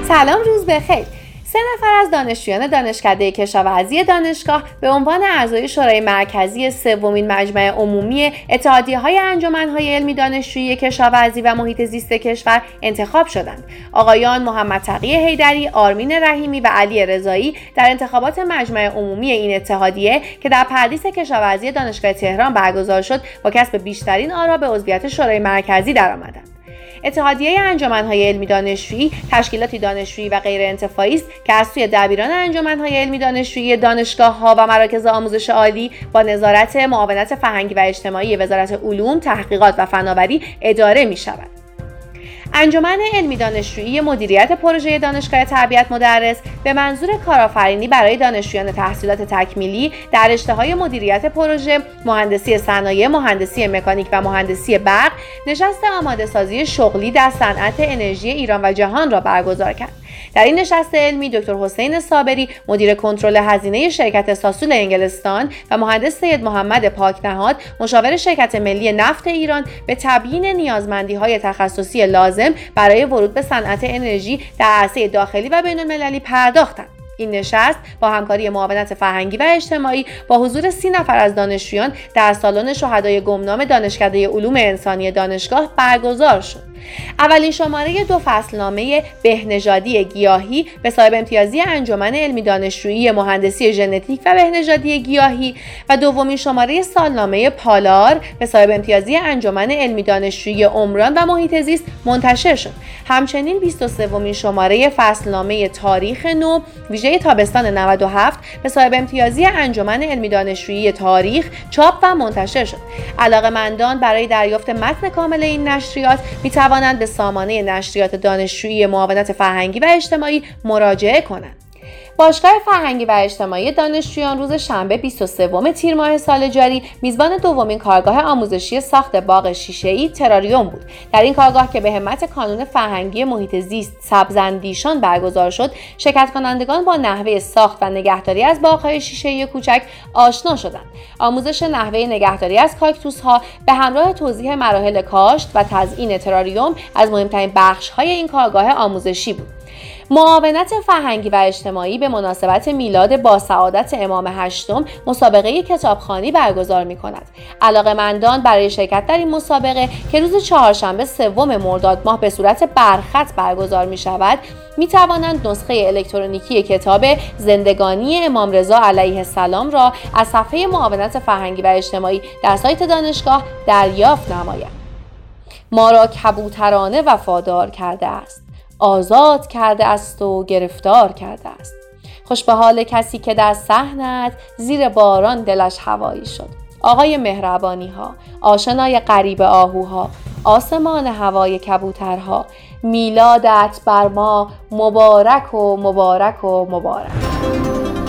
سلام، روز بخیر. 3 نفر از دانشجویان دانشکده کشاورزی دانشگاه به عنوان اعضای شورای مرکزی سومین مجمع عمومی اتحادیه‌های انجمن‌های علمی دانشجویی کشاورزی و محیط زیست کشور انتخاب شدند. آقایان محمد تقی حیدری، آرمین رحیمی و علی رضایی در انتخابات مجمع عمومی این اتحادیه که در پردیس کشاورزی دانشگاه تهران برگزار شد، با کسب بیشترین آرا به عضویت شورای مرکزی درآمدند. اتحادیه انجمن‌های علمی دانشجویی تشکیلاتی دانشجویی و غیر انتفاعی است که از سوی دبیران انجمن‌های علمی دانشجویی دانشگاه‌ها و مراکز آموزش عالی با نظارت معاونت فرهنگی و اجتماعی وزارت علوم، تحقیقات و فناوری اداره می‌شود. انجمن علمی دانشجویی مدیریت پروژه دانشگاه تربیت مدرس به منظور کارآفرینی برای دانشجویان تحصیلات تکمیلی در رشته‌های مدیریت پروژه، مهندسی صنایع، مهندسی مکانیک و مهندسی برق نشست آماده سازی شغلی در صنعت انرژی ایران و جهان را برگزار کرد. در این نشست علمی دکتر حسین صابری، مدیر کنترل هزینه شرکت ساسول انگلستان و مهندس سید محمد پاکنهاد، مشاور شرکت ملی نفت ایران، به تبیین نیازمندی‌های تخصصی لازم برای ورود به صنعت انرژی در عرصه داخلی و بین‌المللی پرداختند. این نشست با همکاری معاونت فرهنگی و اجتماعی با حضور 30 نفر از دانشجویان در سالن شهدای گمنام دانشکده علوم انسانی دانشگاه برگزار شد. اولین شماره 2 فصلنامه بهنژادی گیاهی به صاحب امتیازی انجمن علمی دانشجویی مهندسی ژنتیک و بهنژادی گیاهی و دومین شماره سالنامه پالار به صاحب امتیازی انجمن علمی دانشجویی عمران و محیط زیست منتشر شد. همچنین 23مین شماره فصلنامه تاریخ نو ویژه تابستان 97 به صاحب امتیازی انجمن علمی دانشجویی تاریخ چاپ و منتشر شد. علاقه‌مندان برای دریافت متن کامل این نشریات می‌توانند به سامانه نشریات دانشجویی معاونت فرهنگی و اجتماعی مراجعه کنند. باشگاه فرهنگی و اجتماعی دانشجویان روز شنبه 23 تیر ماه سال جاری میزبان دومین کارگاه آموزشی ساخت باغ شیشه‌ای تراریوم بود. در این کارگاه که به همت کانون فرهنگی محیط زیست سبزاندیشان برگزار شد، شرکت کنندگان با نحوه ساخت و نگهداری از باغ‌های شیشه‌ای کوچک آشنا شدند. آموزش نحوه نگهداری از کاکتوس‌ها به همراه توضیح مراحل کاشت و تزیین تراریوم از مهمترین بخش‌های این کارگاه آموزشی بود. معاونت فرهنگی و اجتماعی به مناسبت میلاد با سعادت امام هشتم مسابقه کتابخوانی برگزار می‌کند. علاقه‌مندان برای شرکت در این مسابقه که روز چهارشنبه 3 مرداد ماه به صورت برخط برگزار می‌شود، می‌توانند نسخه الکترونیکی کتاب زندگانی امام رضا علیه السلام را از صفحه معاونت فرهنگی و اجتماعی در سایت دانشگاه دریافت نمایند. ما را کبوترانه وفادار کرده است، آزاد کرده است و گرفتار کرده است. خوش به حال کسی که در صحنت زیر باران دلش هوایی شد. آقای مهربانی ها، آشنای غریب آهوها، آسمان هوای کبوترها، میلادت بر ما مبارک و مبارک و مبارک.